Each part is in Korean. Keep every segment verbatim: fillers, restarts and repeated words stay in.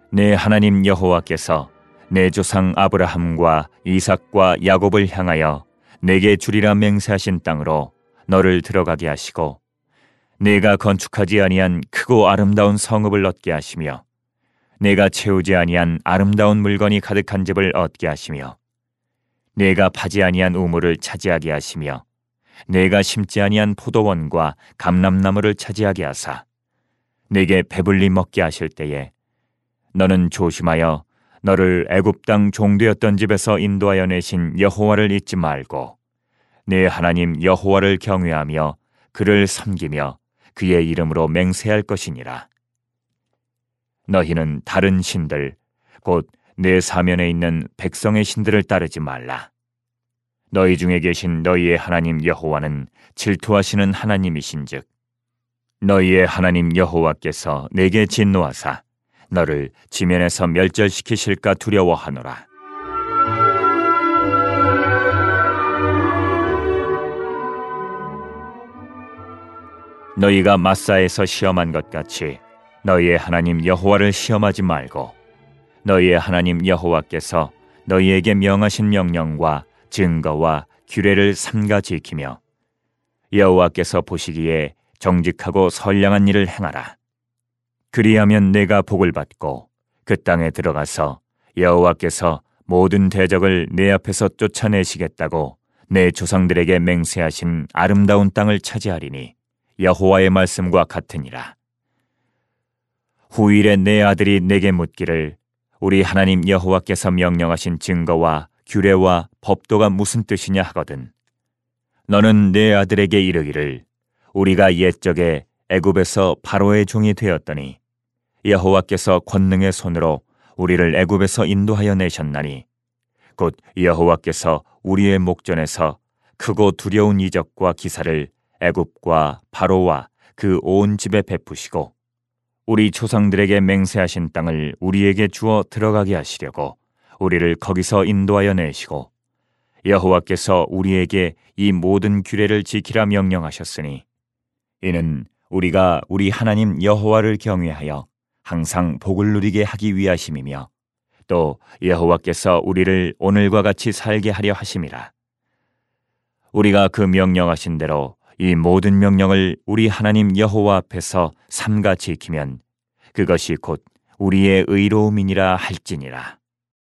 내 하나님 여호와께서 내 조상 아브라함과 이삭과 야곱을 향하여 내게 주리라 맹세하신 땅으로 너를 들어가게 하시고 내가 건축하지 아니한 크고 아름다운 성읍을 얻게 하시며 내가 채우지 아니한 아름다운 물건이 가득한 집을 얻게 하시며 내가 파지 아니한 우물을 차지하게 하시며 내가 심지 아니한 포도원과 감람나무를 차지하게 하사 내게 배불리 먹게 하실 때에 너는 조심하여 너를 애굽 땅 종되었던 집에서 인도하여 내신 여호와를 잊지 말고 내 하나님 여호와를 경외하며 그를 섬기며 그의 이름으로 맹세할 것이니라. 너희는 다른 신들 곧 내 사면에 있는 백성의 신들을 따르지 말라. 너희 중에 계신 너희의 하나님 여호와는 질투하시는 하나님이신즉 너희의 하나님 여호와께서 내게 진노하사 너를 지면에서 멸절시키실까 두려워하노라. 너희가 마사에서 시험한 것 같이 너희의 하나님 여호와를 시험하지 말고 너희의 하나님 여호와께서 너희에게 명하신 명령과 증거와 규례를 삼가 지키며 여호와께서 보시기에 정직하고 선량한 일을 행하라. 그리하면 내가 복을 받고 그 땅에 들어가서 여호와께서 모든 대적을 내 앞에서 쫓아내시겠다고 내 조상들에게 맹세하신 아름다운 땅을 차지하리니 여호와의 말씀과 같으니라. 후일에 내 아들이 내게 묻기를 우리 하나님 여호와께서 명령하신 증거와 규례와 법도가 무슨 뜻이냐 하거든 너는 내 아들에게 이르기를 우리가 옛적에 애굽에서 바로의 종이 되었더니 여호와께서 권능의 손으로 우리를 애굽에서 인도하여 내셨나니 곧 여호와께서 우리의 목전에서 크고 두려운 이적과 기사를 애굽과 바로와 그 온 집에 베푸시고 우리 조상들에게 맹세하신 땅을 우리에게 주어 들어가게 하시려고 우리를 거기서 인도하여 내시고 여호와께서 우리에게 이 모든 규례를 지키라 명령하셨으니 이는 우리가 우리 하나님 여호와를 경외하여 항상 복을 누리게 하기 위하심이며 또 여호와께서 우리를 오늘과 같이 살게 하려 하심이라. 우리가 그 명령하신 대로 이 모든 명령을 우리 하나님 여호와 앞에서 삼가 지키면 그것이 곧 우리의 의로움이니라 할지니라.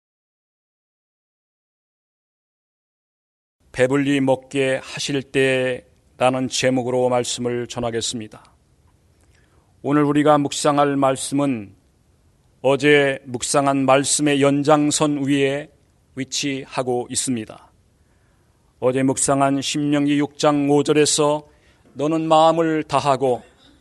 배불리 먹게 하실 때라는 제목으로 말씀을 전하겠습니다. 오늘 우리가 묵상할 말씀은 어제 묵상한 말씀의 연장선 위에 위치하고 있습니다. 어제 묵상한 신명기 육 장 오 절에서 너는 마음을 다하고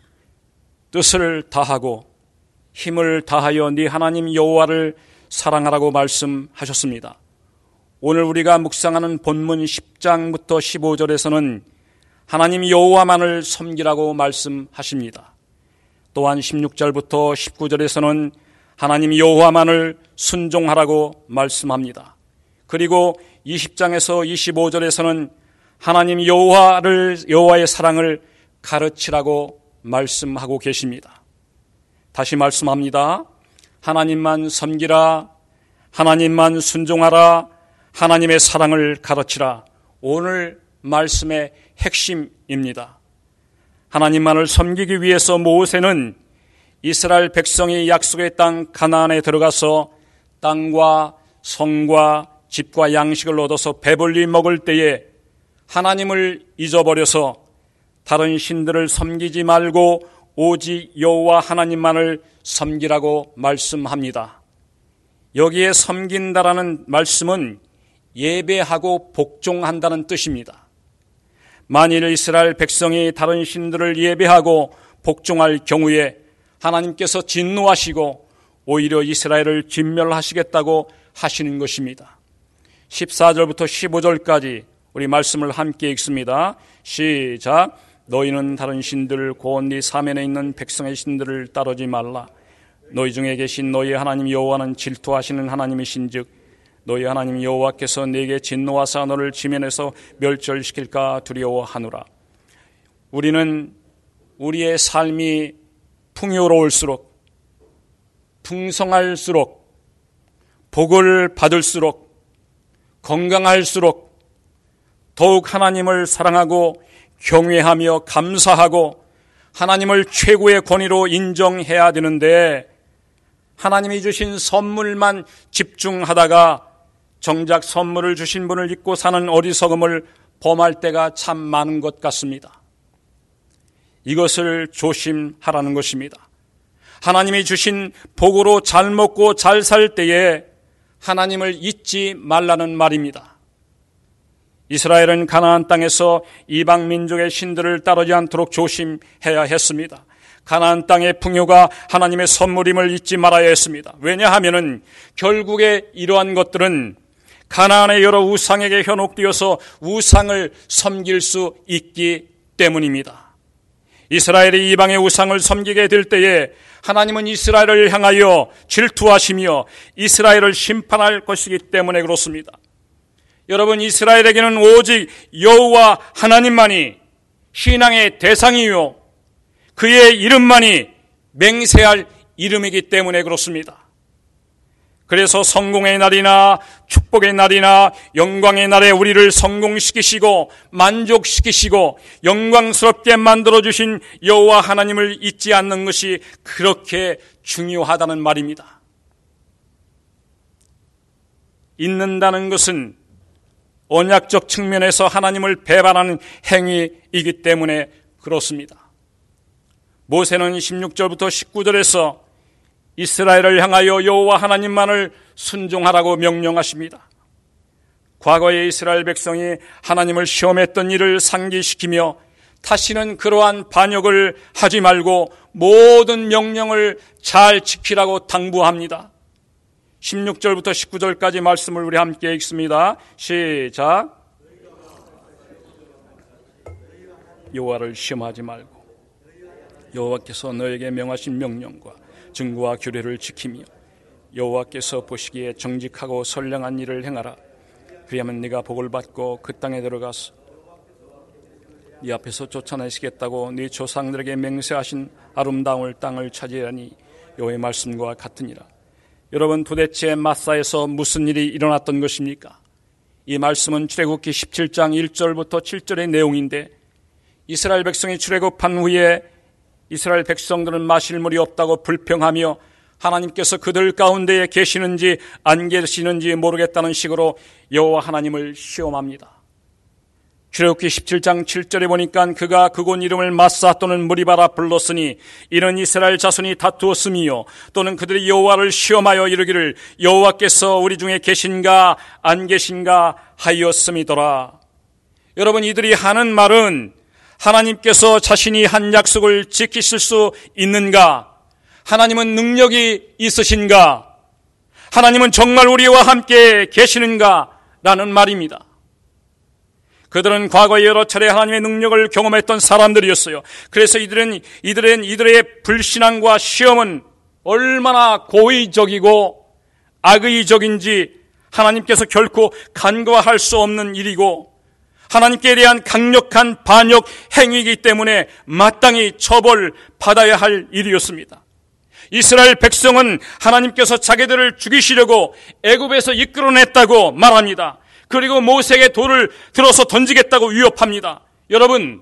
뜻을 다하고 힘을 다하여 네 하나님 여호와를 사랑하라고 말씀하셨습니다. 오늘 우리가 묵상하는 본문 십 장부터 십오 절에서는 하나님 여호와만을 섬기라고 말씀하십니다. 또한 십육 절부터 십구 절에서는 하나님 여호와만을 순종하라고 말씀합니다. 그리고 이십 장에서 이십오 절에서는 하나님 여호와를 여호와의 사랑을 가르치라고 말씀하고 계십니다. 다시 말씀합니다. 하나님만 섬기라, 하나님만 순종하라, 하나님의 사랑을 가르치라. 오늘 말씀의 핵심입니다. 하나님만을 섬기기 위해서 모세는 이스라엘 백성이 약속의 땅 가나안에 들어가서 땅과 성과 집과 양식을 얻어서 배불리 먹을 때에 하나님을 잊어버려서 다른 신들을 섬기지 말고 오직 여호와 하나님만을 섬기라고 말씀합니다. 여기에 섬긴다라는 말씀은 예배하고 복종한다는 뜻입니다. 만일 이스라엘 백성이 다른 신들을 예배하고 복종할 경우에 하나님께서 진노하시고 오히려 이스라엘을 진멸하시겠다고 하시는 것입니다. 십사 절부터 십오 절까지 우리 말씀을 함께 읽습니다. 시작. 너희는 다른 신들 곧 네 사면에 있는 백성의 신들을 따르지 말라. 너희 중에 계신 너희 하나님 여호와는 질투하시는 하나님이신즉 너희 하나님 여호와께서 네게 진노하사 너를 지면에서 멸절시킬까 두려워하노라. 우리는 우리의 삶이 풍요로울수록 풍성할수록, 복을 받을수록, 건강할수록 더욱 하나님을 사랑하고 경외하며 감사하고 하나님을 최고의 권위로 인정해야 되는데, 하나님이 주신 선물만 집중하다가 정작 선물을 주신 분을 잊고 사는 어리석음을 범할 때가 참 많은 것 같습니다. 이것을 조심하라는 것입니다. 하나님이 주신 복으로 잘 먹고 잘 살 때에 하나님을 잊지 말라는 말입니다. 이스라엘은 가나안 땅에서 이방 민족의 신들을 따르지 않도록 조심해야 했습니다. 가나안 땅의 풍요가 하나님의 선물임을 잊지 말아야 했습니다. 왜냐하면은 결국에 이러한 것들은 가나안의 여러 우상에게 현혹되어서 우상을 섬길 수 있기 때문입니다. 이스라엘이 이방의 우상을 섬기게 될 때에 하나님은 이스라엘을 향하여 질투하시며 이스라엘을 심판할 것이기 때문에 그렇습니다. 여러분, 이스라엘에게는 오직 여호와 하나님만이 신앙의 대상이요 그의 이름만이 맹세할 이름이기 때문에 그렇습니다. 그래서 성공의 날이나 축복의 날이나 영광의 날에 우리를 성공시키시고 만족시키시고 영광스럽게 만들어주신 여호와 하나님을 잊지 않는 것이 그렇게 중요하다는 말입니다. 잊는다는 것은 언약적 측면에서 하나님을 배반하는 행위이기 때문에 그렇습니다. 모세는 십육 절부터 십구 절에서 이스라엘을 향하여 여호와 하나님만을 순종하라고 명령하십니다. 과거의 이스라엘 백성이 하나님을 시험했던 일을 상기시키며 다시는 그러한 반역을 하지 말고 모든 명령을 잘 지키라고 당부합니다. 십육 절부터 십구 절까지 말씀을 우리 함께 읽습니다. 시작. 여호와를 시험하지 말고 여호와께서 너에게 명하신 명령과 증거와 규례를 지키며 여호와께서 보시기에 정직하고 선량한 일을 행하라. 그리하면 네가 복을 받고 그 땅에 들어가서 네 앞에서 쫓아내시겠다고 네 조상들에게 맹세하신 아름다운 땅을 차지하니 여호와의 말씀과 같으니라. 여러분, 도대체 마사에서 무슨 일이 일어났던 것입니까? 이 말씀은 출애굽기 십칠 장 일 절부터 칠 절의 내용인데, 이스라엘 백성이 출애굽한 후에 이스라엘 백성들은 마실 물이 없다고 불평하며 하나님께서 그들 가운데에 계시는지 안 계시는지 모르겠다는 식으로 여호와 하나님을 시험합니다. 출애굽기 십칠 장 칠 절에 보니까 그가 그곳 이름을 마사 또는 무리바라 불렀으니 이는 이스라엘 자손이 다투었음이요 또는 그들이 여호와를 시험하여 이르기를 여호와께서 우리 중에 계신가 안 계신가 하였음이더라. 여러분, 이들이 하는 말은 하나님께서 자신이 한 약속을 지키실 수 있는가? 하나님은 능력이 있으신가? 하나님은 정말 우리와 함께 계시는가? 라는 말입니다. 그들은 과거에 여러 차례 하나님의 능력을 경험했던 사람들이었어요. 그래서 이들은, 이들은, 이들의 불신앙과 시험은 얼마나 고의적이고 악의적인지 하나님께서 결코 간과할 수 없는 일이고 하나님께 대한 강력한 반역 행위이기 때문에 마땅히 처벌받아야 할 일이었습니다. 이스라엘 백성은 하나님께서 자기들을 죽이시려고 애굽에서 이끌어냈다고 말합니다. 그리고 모세에게 돌을 들어서 던지겠다고 위협합니다. 여러분,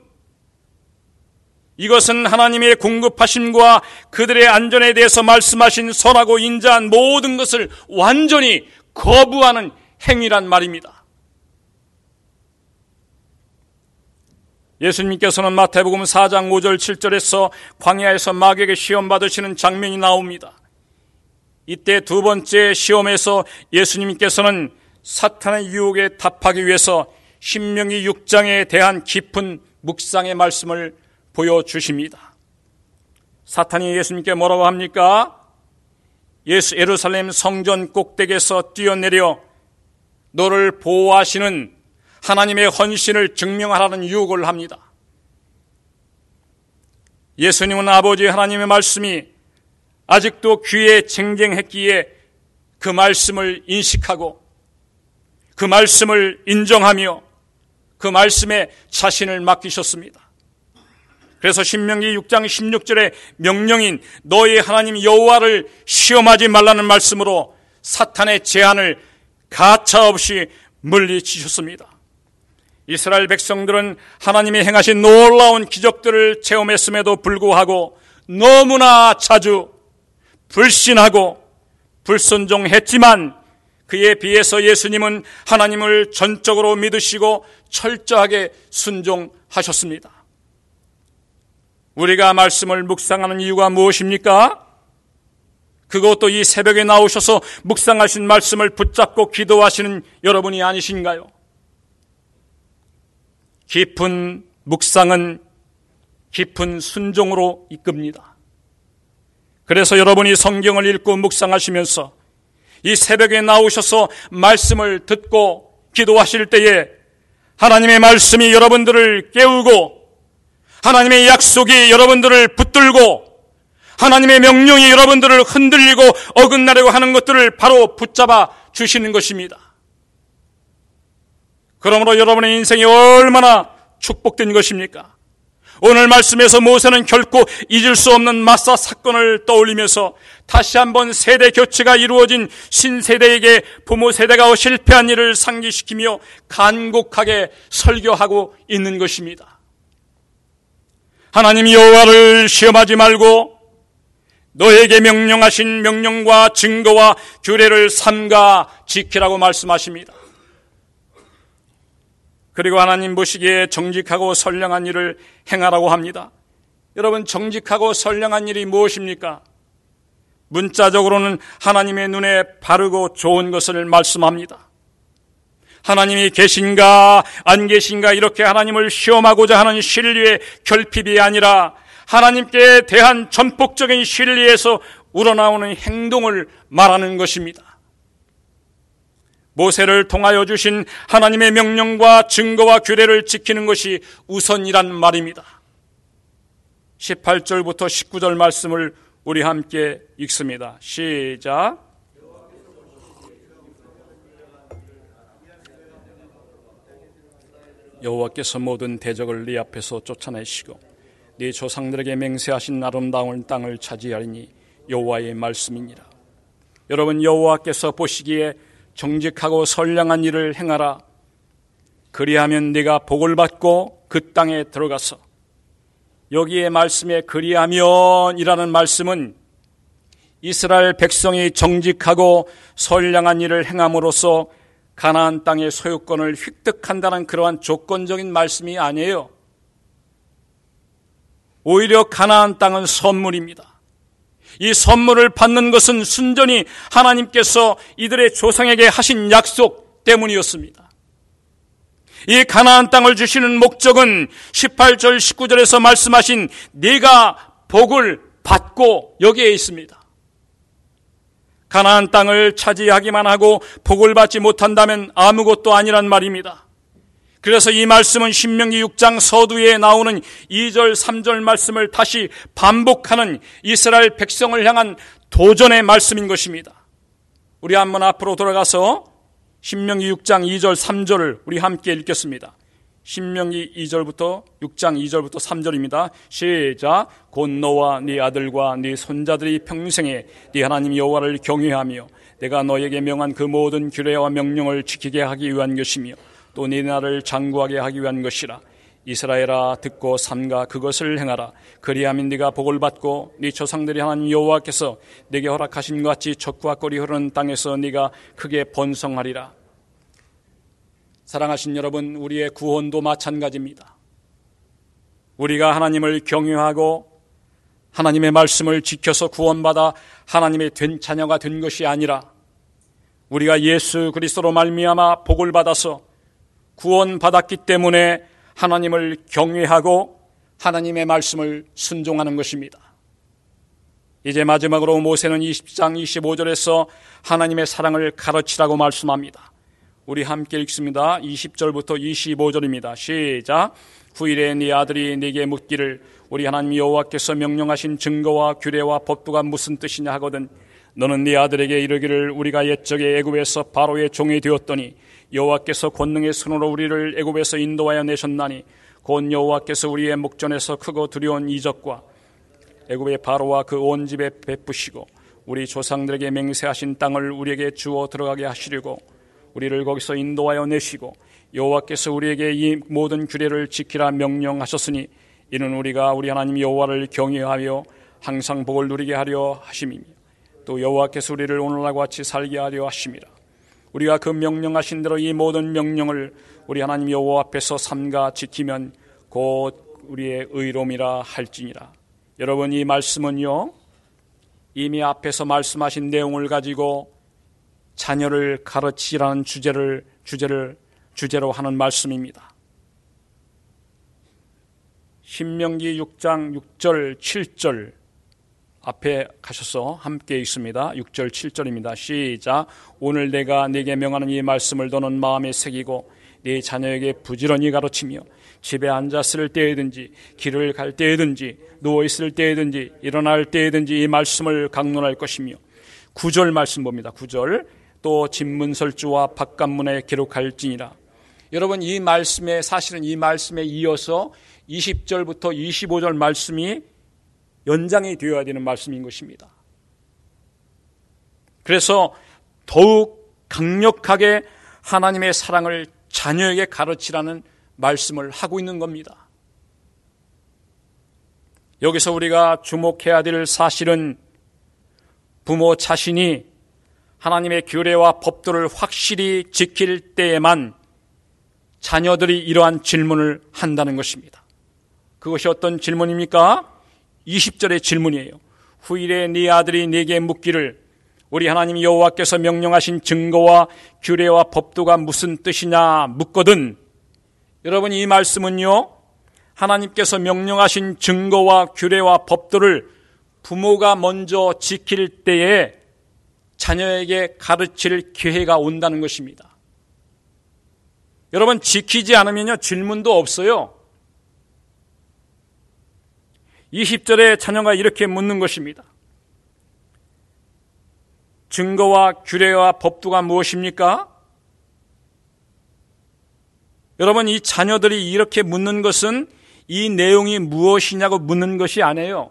이것은 하나님의 공급하심과 그들의 안전에 대해서 말씀하신 선하고 인자한 모든 것을 완전히 거부하는 행위란 말입니다. 예수님께서는 마태복음 사 장 오 절 칠 절에서 광야에서 마귀에게 시험 받으시는 장면이 나옵니다. 이때 두 번째 시험에서 예수님께서는 사탄의 유혹에 답하기 위해서 신명기 육 장에 대한 깊은 묵상의 말씀을 보여주십니다. 사탄이 예수님께 뭐라고 합니까? 예수 예루살렘 성전 꼭대기에서 뛰어내려 너를 보호하시는 하나님의 헌신을 증명하라는 유혹을 합니다. 예수님은 아버지 하나님의 말씀이 아직도 귀에 쟁쟁했기에 그 말씀을 인식하고 그 말씀을 인정하며 그 말씀에 자신을 맡기셨습니다. 그래서 신명기 육 장 십육 절의 명령인 너희 하나님 여호와를 시험하지 말라는 말씀으로 사탄의 제한을 가차없이 물리치셨습니다. 이스라엘 백성들은 하나님이 행하신 놀라운 기적들을 체험했음에도 불구하고 너무나 자주 불신하고 불순종했지만 그에 비해서 예수님은 하나님을 전적으로 믿으시고 철저하게 순종하셨습니다. 우리가 말씀을 묵상하는 이유가 무엇입니까? 그것도 이 새벽에 나오셔서 묵상하신 말씀을 붙잡고 기도하시는 여러분이 아니신가요? 깊은 묵상은 깊은 순종으로 이끕니다. 그래서 여러분이 성경을 읽고 묵상하시면서 이 새벽에 나오셔서 말씀을 듣고 기도하실 때에 하나님의 말씀이 여러분들을 깨우고 하나님의 약속이 여러분들을 붙들고 하나님의 명령이 여러분들을 흔들리고 어긋나려고 하는 것들을 바로 붙잡아 주시는 것입니다. 그러므로 여러분의 인생이 얼마나 축복된 것입니까? 오늘 말씀에서 모세는 결코 잊을 수 없는 마사 사건을 떠올리면서 다시 한번 세대 교체가 이루어진 신세대에게 부모 세대가 실패한 일을 상기시키며 간곡하게 설교하고 있는 것입니다. 하나님 여호와를 시험하지 말고 너에게 명령하신 명령과 증거와 규례를 삼가 지키라고 말씀하십니다. 그리고 하나님 보시기에 정직하고 선량한 일을 행하라고 합니다. 여러분, 정직하고 선량한 일이 무엇입니까? 문자적으로는 하나님의 눈에 바르고 좋은 것을 말씀합니다. 하나님이 계신가 안 계신가 이렇게 하나님을 시험하고자 하는 신뢰의 결핍이 아니라 하나님께 대한 전폭적인 신뢰에서 우러나오는 행동을 말하는 것입니다. 모세를 통하여 주신 하나님의 명령과 증거와 규례를 지키는 것이 우선이란 말입니다. 십팔 절부터 십구 절 말씀을 우리 함께 읽습니다. 시작. 여호와께서 모든 대적을 네 앞에서 쫓아내시고 네 조상들에게 맹세하신 아름다운 땅을 차지하리니 여호와의 말씀이니라. 여러분, 여호와께서 보시기에 정직하고 선량한 일을 행하라. 그리하면 네가 복을 받고 그 땅에 들어가서, 여기에 말씀에 그리하면이라는 말씀은 이스라엘 백성이 정직하고 선량한 일을 행함으로써 가나안 땅의 소유권을 획득한다는 그러한 조건적인 말씀이 아니에요. 오히려 가나안 땅은 선물입니다. 이 선물을 받는 것은 순전히 하나님께서 이들의 조상에게 하신 약속 때문이었습니다. 이 가나안 땅을 주시는 목적은 십팔 절 십구 절에서 말씀하신 네가 복을 받고 여기에 있습니다. 가나안 땅을 차지하기만 하고 복을 받지 못한다면 아무것도 아니란 말입니다. 그래서 이 말씀은 신명기 육 장 서두에 나오는 이 절 삼 절 말씀을 다시 반복하는 이스라엘 백성을 향한 도전의 말씀인 것입니다. 우리 한번 앞으로 돌아가서 신명기 육 장 이 절 삼 절을 우리 함께 읽겠습니다. 신명기 이 절부터 육 장 이 절부터 삼 절입니다. 시작. 곧 너와 네 아들과 네 손자들이 평생에 네 하나님 여호와를 경외하며 내가 너에게 명한 그 모든 규례와 명령을 지키게 하기 위한 것이며 또 네 나라를 장구하게 하기 위한 것이라. 이스라엘아, 듣고 삼가 그것을 행하라. 그리하면 네가 복을 받고 네 조상들이 하나님 여호와께서 네게 허락하신 것 같이 젖과 꿀이 흐르는 땅에서 네가 크게 번성하리라. 사랑하신 여러분, 우리의 구원도 마찬가지입니다. 우리가 하나님을 경외하고 하나님의 말씀을 지켜서 구원받아 하나님의 된 자녀가 된 것이 아니라 우리가 예수 그리스도로 말미암아 복을 받아서 구원받았기 때문에 하나님을 경외하고 하나님의 말씀을 순종하는 것입니다. 이제 마지막으로 모세는 이십 장 이십오 절에서 하나님의 사랑을 가르치라고 말씀합니다. 우리 함께 읽습니다. 이십 절부터 이십오 절입니다. 시작. 후일에 네 아들이 네게 묻기를 우리 하나님 여호와께서 명령하신 증거와 규례와 법도가 무슨 뜻이냐 하거든 너는 네 아들에게 이르기를 우리가 옛적에 애굽에서 바로의 종이 되었더니 여호와께서 권능의 손으로 우리를 애굽에서 인도하여 내셨나니 곧 여호와께서 우리의 목전에서 크고 두려운 이적과 애굽의 바로와 그 온 집에 베푸시고 우리 조상들에게 맹세하신 땅을 우리에게 주어 들어가게 하시려고 우리를 거기서 인도하여 내시고 여호와께서 우리에게 이 모든 규례를 지키라 명령하셨으니 이는 우리가 우리 하나님 여호와를 경외하며 항상 복을 누리게 하려 하심이며 또 여호와께서 우리를 오늘과 같이 살게 하려 하심이라. 우리가 그 명령하신 대로 이 모든 명령을 우리 하나님 여호와 앞에서 삼가 지키면 곧 우리의 의로움이라 할지니라. 여러분, 이 말씀은요, 이미 앞에서 말씀하신 내용을 가지고 자녀를 가르치라는 주제를 주제를 주제로 하는 말씀입니다. 신명기 육 장 육 절 칠 절 앞에 가셔서 함께 있습니다. 육 절 칠 절입니다. 시작. 오늘 내가 네게 명하는 이 말씀을 너는 마음에 새기고 네 자녀에게 부지런히 가르치며 집에 앉았을 때에든지 길을 갈 때에든지 누워있을 때에든지 일어날 때에든지 이 말씀을 강론할 것이며 구 절 말씀 봅니다. 구 절 또 집문설주와 바깥문에 기록할지니라. 여러분, 이 말씀에 사실은 이 말씀에 이어서 이십 절부터 이십오 절 말씀이 연장이 되어야 되는 말씀인 것입니다. 그래서 더욱 강력하게 하나님의 사랑을 자녀에게 가르치라는 말씀을 하고 있는 겁니다. 여기서 우리가 주목해야 될 사실은 부모 자신이 하나님의 규례와 법도를 확실히 지킬 때에만 자녀들이 이러한 질문을 한다는 것입니다. 그것이 어떤 질문입니까? 이십 절의 질문이에요. 후일에 네 아들이 네게 묻기를 우리 하나님 여호와께서 명령하신 증거와 규례와 법도가 무슨 뜻이냐 묻거든. 여러분, 이 말씀은요, 하나님께서 명령하신 증거와 규례와 법도를 부모가 먼저 지킬 때에 자녀에게 가르칠 기회가 온다는 것입니다. 여러분, 지키지 않으면요, 질문도 없어요. 이십 절에 자녀가 이렇게 묻는 것입니다. 증거와 규례와 법도가 무엇입니까? 여러분, 이 자녀들이 이렇게 묻는 것은 이 내용이 무엇이냐고 묻는 것이 아니에요.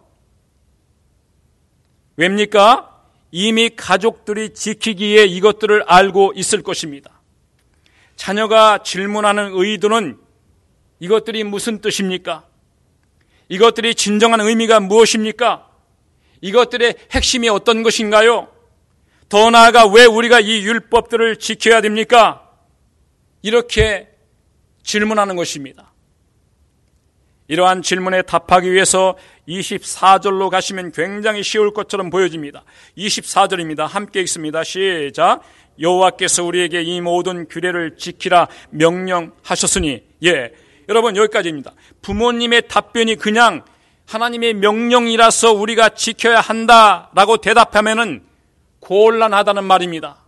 왜입니까? 이미 가족들이 지키기에 이것들을 알고 있을 것입니다. 자녀가 질문하는 의도는 이것들이 무슨 뜻입니까? 이것들이 진정한 의미가 무엇입니까? 이것들의 핵심이 어떤 것인가요? 더 나아가 왜 우리가 이 율법들을 지켜야 됩니까? 이렇게 질문하는 것입니다. 이러한 질문에 답하기 위해서 이십사 절로 가시면 굉장히 쉬울 것처럼 보여집니다. 이십사 절입니다. 함께 읽습니다. 시작. 여호와께서 우리에게 이 모든 규례를 지키라 명령하셨으니. 예, 여러분, 여기까지입니다. 부모님의 답변이 그냥 하나님의 명령이라서 우리가 지켜야 한다라고 대답하면은 곤란하다는 말입니다.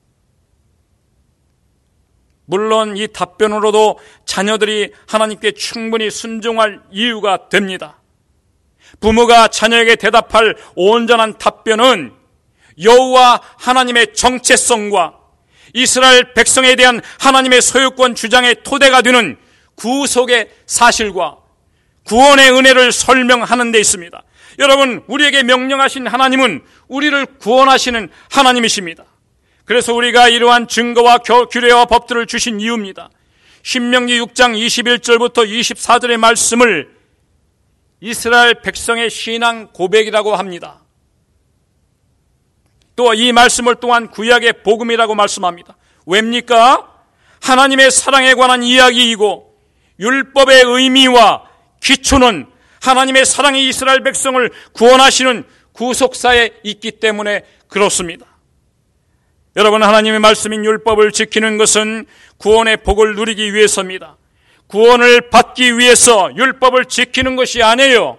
물론 이 답변으로도 자녀들이 하나님께 충분히 순종할 이유가 됩니다. 부모가 자녀에게 대답할 온전한 답변은 여호와 하나님의 정체성과 이스라엘 백성에 대한 하나님의 소유권 주장의 토대가 되는 구속의 사실과 구원의 은혜를 설명하는 데 있습니다. 여러분, 우리에게 명령하신 하나님은 우리를 구원하시는 하나님이십니다. 그래서 우리가 이러한 증거와 규례와 법들을 주신 이유입니다. 신명기 육 장 이십일 절부터 이십사 절의 말씀을 이스라엘 백성의 신앙 고백이라고 합니다. 또 이 말씀을 또한 구약의 복음이라고 말씀합니다. 왜입니까? 하나님의 사랑에 관한 이야기이고 율법의 의미와 기초는 하나님의 사랑이 이스라엘 백성을 구원하시는 구속사에 있기 때문에 그렇습니다. 여러분, 하나님의 말씀인 율법을 지키는 것은 구원의 복을 누리기 위해서입니다. 구원을 받기 위해서 율법을 지키는 것이 아니에요.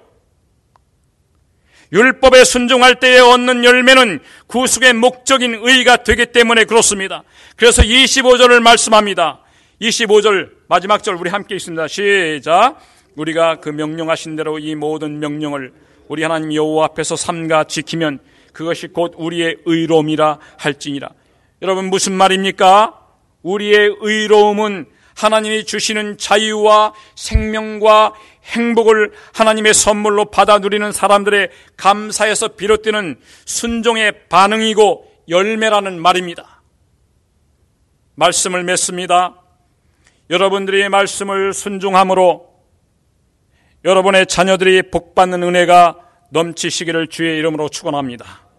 율법에 순종할 때에 얻는 열매는 구속의 목적인 의가 되기 때문에 그렇습니다. 그래서 이십오 절을 말씀합니다. 이십오 절 마지막 절 우리 함께 있습니다. 시작. 우리가 그 명령하신 대로 이 모든 명령을 우리 하나님 여호와 앞에서 삼가 지키면 그것이 곧 우리의 의로움이라 할지니라. 여러분, 무슨 말입니까? 우리의 의로움은 하나님이 주시는 자유와 생명과 행복을 하나님의 선물로 받아 누리는 사람들의 감사에서 비롯되는 순종의 반응이고 열매라는 말입니다. 말씀을 맺습니다. 여러분들이 말씀을 순종함으로 여러분의 자녀들이 복받는 은혜가 넘치시기를 주의 이름으로 축원합니다.